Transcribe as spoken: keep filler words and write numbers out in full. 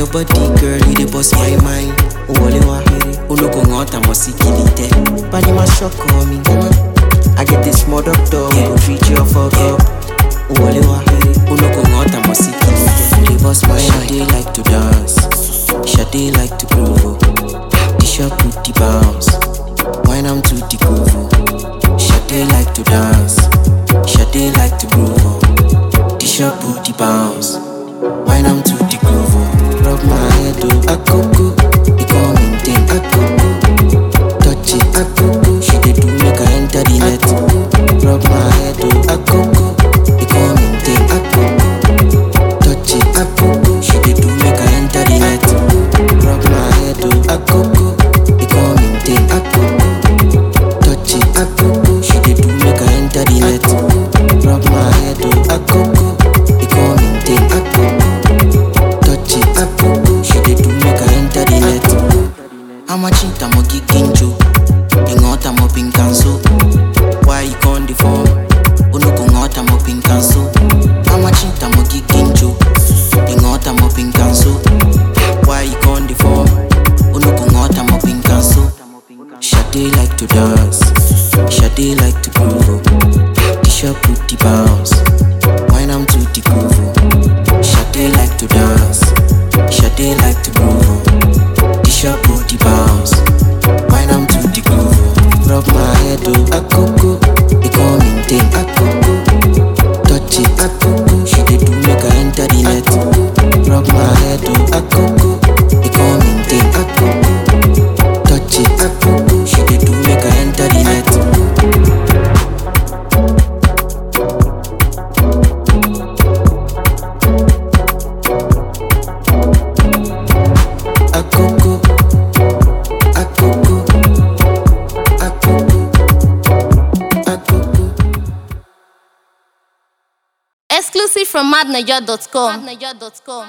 body, girl, you dey bust my mind. Uwalewa, unuko ngota mosikilite. Bani ma shock on me, I get this small doctor, we go treat you for girl. Uwalewa, unuko ngota mosikilite. Dey bust my mind. Shade like to dance, Shade like to groove. T-shirt put the bounce, wine I'm to the groove. Shade like to dance, Shade like to groove. T-shirt put the bounce, wine I'm to the groove. Rub my head up, a cuckoo, it come maintain a cuckoo. Touch it, a cuckoo, she dey do make I enter the net. Rub my head up, a cuckoo, it come maintain a cuckoo. Touch it, a cuckoo, she dey do make I enter the net. Rub my head up, a cuckoo, it come maintain a cuckoo. Touch it, a cuckoo, she dey do make I enter the net. Rub my head up, a cuckoo, it come maintain a cuckoo. Touch it, a cuckoo, she dey do make I enter the net. I'm a cheat, I'm a giginjo. Ingot, I'm a pink and so. Why you con the phone? Unuko ngot, I'm a pink and so. I'm a cheat, I'm a giginjo. Ingot, I'm a pink and so. Why you con the phone? Unuko ngot, I'm a pink and so. Shade like to dance, Shade like to groove. T-shirt put the bounce, wine I'm to the groove. Shade like to dance, Shade like to groove. T-shirt put the bounce, wine I'm to the groove. Rub my head up, a cuckoo, it come maintain a cuckoo. Touch it, a cuckoo, she dey do make I enter the net. Rub my head up, a cuckoo, it come maintain a cuckoo. Touch it, a cuckoo, she dey do make I enter the net. A cuckoo, a cuckoo, a cuckoo, a cuckoo. Exclusive from madnaja dot com.